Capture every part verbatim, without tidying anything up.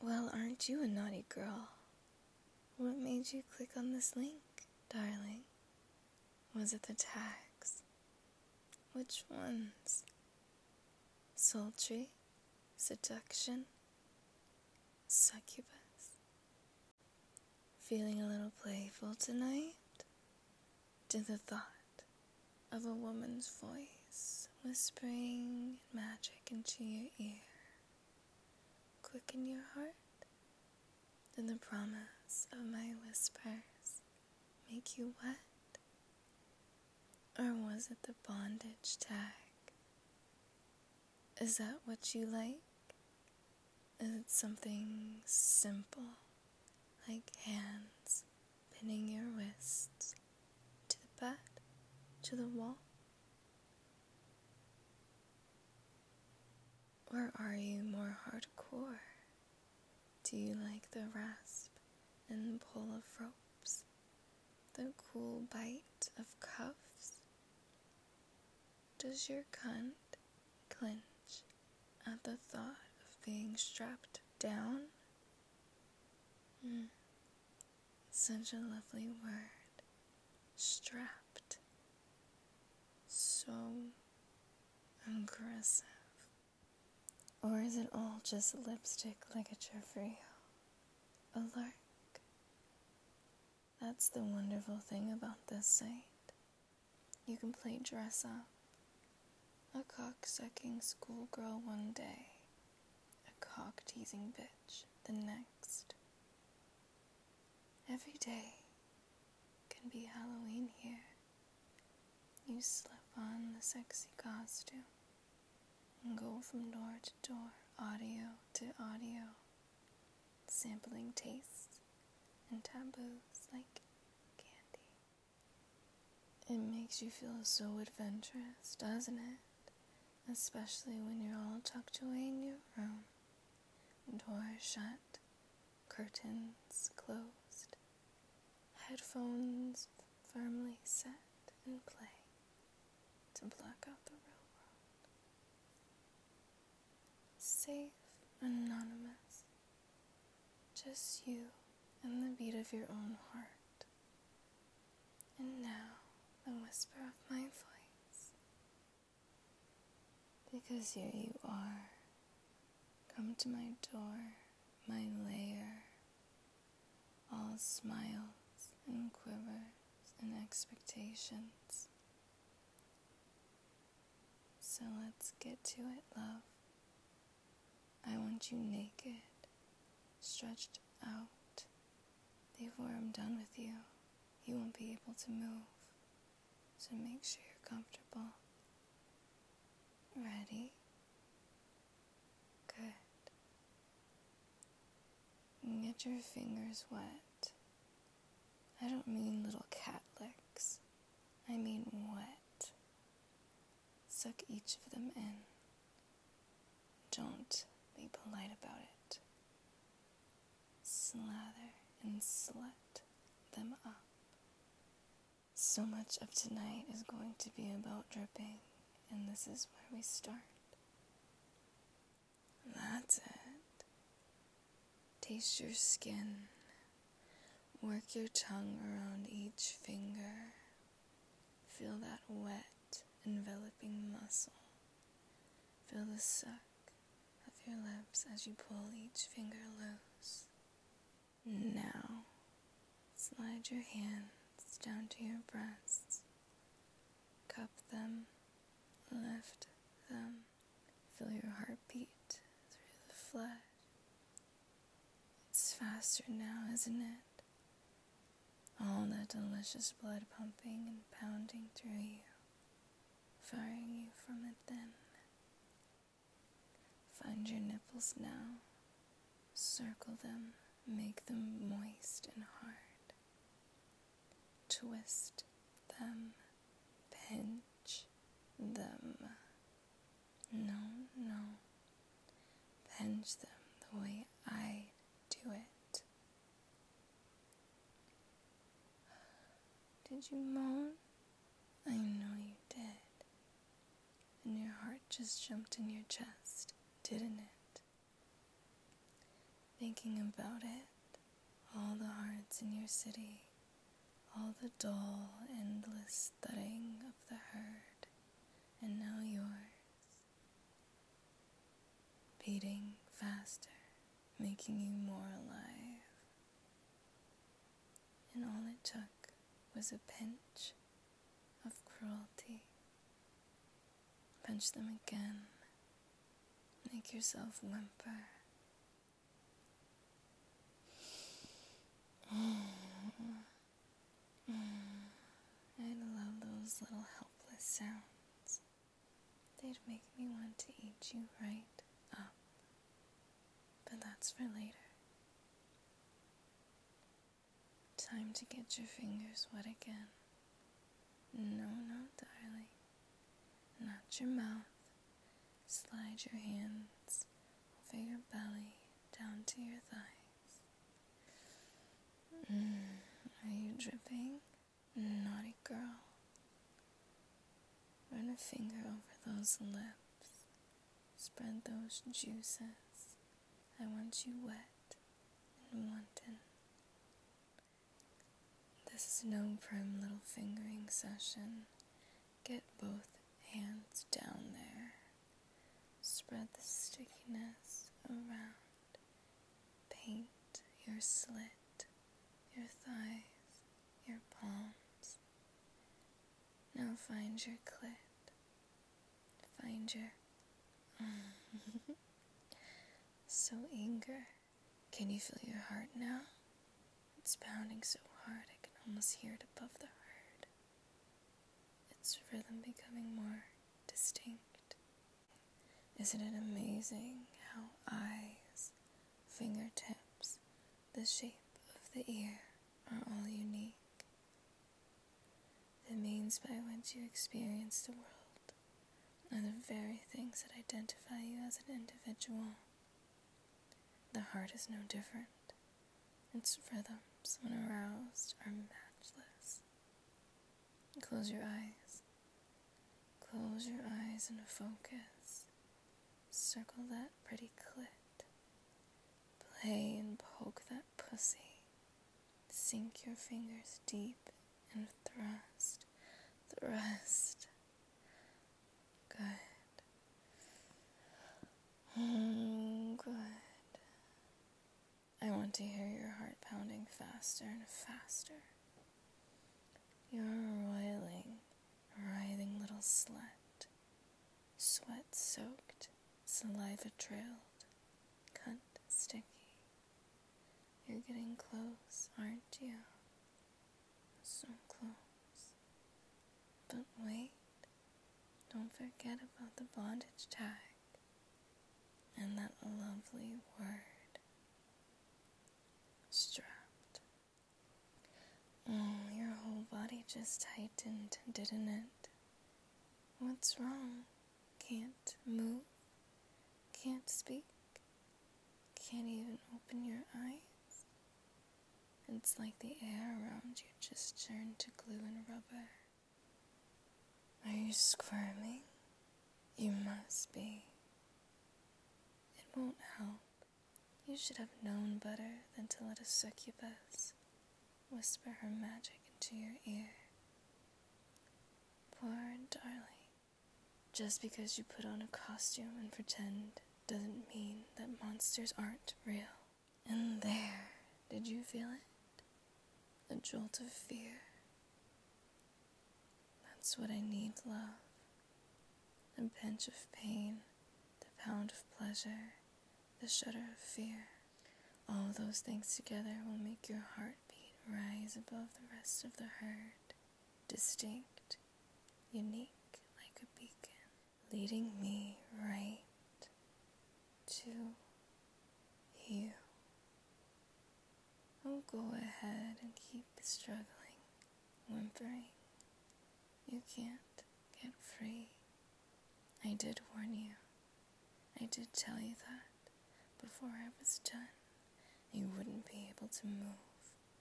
Well, aren't you a naughty girl? What made you click on this link, darling? Was it the tags? Which ones? Sultry? Seduction? Succubus? Feeling a little playful tonight? To the thought of a woman's voice whispering magic into your ear quicken your heart? Did the promise of my whispers make you wet? Or was it the bondage tag? Is that what you like? Is it something simple, like hands pinning your wrists to the bed, to the wall? Or are you more hardcore? Do you like the rasp and pull of ropes, the cool bite of cuffs? Does your cunt clench at the thought of being strapped down? Mm. Such a lovely word, strapped. So aggressive. Or is it all just lipstick ligature for you? A lark? That's the wonderful thing about this site. You can play dress up. A cock-sucking schoolgirl one day, a cock-teasing bitch the next. Every day can be Halloween here. You slip on the sexy costume and go from door to door, audio to audio, sampling tastes and taboos like candy. It makes you feel so adventurous, doesn't it? Especially when you're all tucked away in your room, door shut, curtains closed, headphones firmly set in play to block out the real world. Safe, anonymous, just you and the beat of your own heart. And now, the whisper of my voice. Because here you are, come to my door, my lair, all smiles and quivers and expectations. So let's get to it, love. I want you naked, stretched out. Before I'm done with you, you won't be able to move, so make sure you're comfortable. Ready? Good. Get your fingers wet. I don't mean little cat licks. I mean wet. Suck each of them in. Don't be polite about it. Slather and slut them up. So much of tonight is going to be about dripping. And this is where we start. That's it. Taste your skin. Work your tongue around each finger. Feel that wet, enveloping muscle. Feel the suck of your lips as you pull each finger loose. Now, slide your hands down to your breasts. Cup them. Lift them. Feel your heartbeat through the flesh. It's faster now, isn't it? All that delicious blood pumping and pounding through you, firing you from within. Find your nipples now. Circle them. Make them moist and hard. Twist them. Pinch them. No, no. Pinch them the way I do it. Did you moan? I know you did. And your heart just jumped in your chest, didn't it? thinking about it, all the hearts in your city, all the dull, endless thudding of the herd, and now yours, beating faster, making you more alive. And all it took was a pinch of cruelty. Punch them again. Make yourself whimper. Mm. Mm. I'd love those little helpless sounds. They'd make me want to eat you right up. But that's for later. Time to get your fingers wet again. No, no, darling. Not your mouth. Slide your hands over your belly down to your thighs. Mm, are you dripping? Naughty girl. Run a finger over those lips. Spread those juices. I want you wet and wanton. This is no prim little fingering session. Get both hands down there. Spread the stickiness around. Paint your slit, your thighs, your palms. Now find your clit. Find your... So eager. Can you feel your heart now? It's pounding so hard I can almost hear it above the herd. Its rhythm becoming more distinct. Isn't it amazing how eyes, fingertips, the shape of the ear are all unique? The means by which you experience the world are the very things that identify you as an individual. The heart is no different. Its rhythms, when aroused, are matchless. Close your eyes. Close your eyes and focus. Circle that pretty clit. Play and poke that pussy. Sink your fingers deep and thrust. Thrust. Good. Mm, good. I want to hear your heart pounding faster and faster. You're a roiling, writhing little slut. Sweat-soaked, saliva-trailed, cunt sticky. You're getting close, aren't you? So close. But wait, don't forget about the bondage tag and that lovely word. Strapped. Oh, your whole body just tightened, didn't it? What's wrong? Can't move? Can't speak? Can't even open your eyes? It's like the air around you just turned to glue and rubber. Are you squirming? You must be. It won't help. You should have known better than to let a succubus whisper her magic into your ear. Poor darling. Just because you put on a costume and pretend doesn't mean that monsters aren't real. And there, did you feel it? A jolt of fear. That's what I need, love. A pinch of pain, the pound of pleasure, the shudder of fear. All those things together will make your heartbeat rise above the rest of the herd, distinct, unique like a beacon, leading me right to you. Oh, go ahead and keep struggling, whimpering. You can't get free. I did warn you. I did tell you that before I was done, you wouldn't be able to move.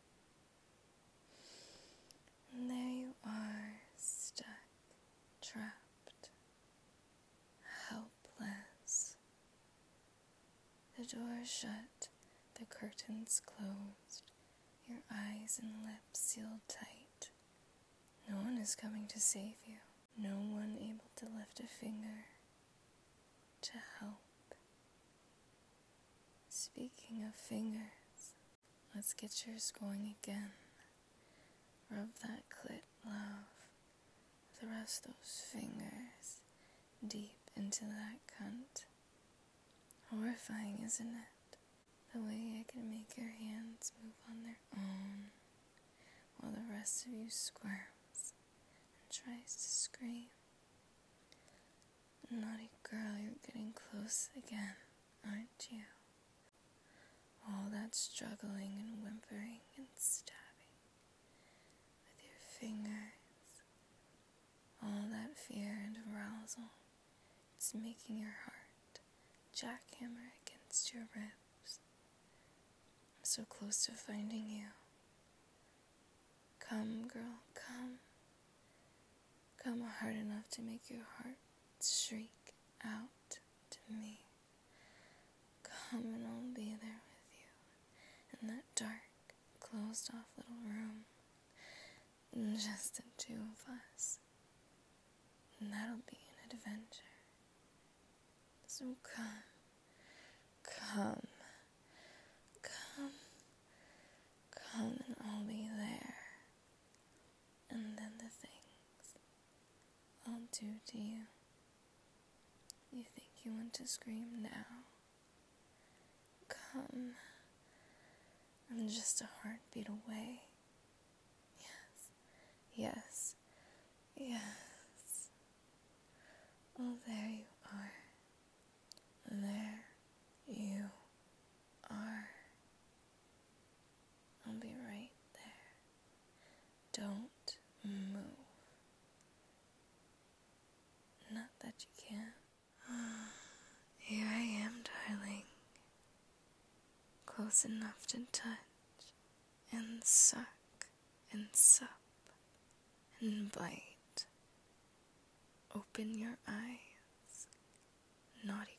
And there you are, stuck, trapped, helpless. The door shut the curtains closed, your eyes and lips sealed tight. No one is coming to save you. No one able to lift a finger to help. Speaking of fingers, let's get yours going again. Rub that clit, love. Thrust those fingers deep into that cunt. Horrifying, isn't it? The way I can make your hands move on their own while the rest of you squirms and tries to scream. Naughty girl, you're getting close again, aren't you? All that struggling and whimpering and stabbing with your fingers, all that fear and arousal, it's making your heart jackhammer against your ribs. I'm so close to finding you. Come, girl, come. Come hard enough to make your heart shriek out to me. Come and I'll be there with you in that dark, closed-off little room. Just the two of us. And that'll be an adventure. So come, come, come, come and I'll be there. And then the things I'll do to you. You think you want to scream now? Come. I'm just a heartbeat away. Yes, yes, yes. Oh, there you are. There you are. I'll be right there. Don't move. Not that you can. Here I am, darling. Close enough to touch and suck and sup and bite. Open your eyes, naughty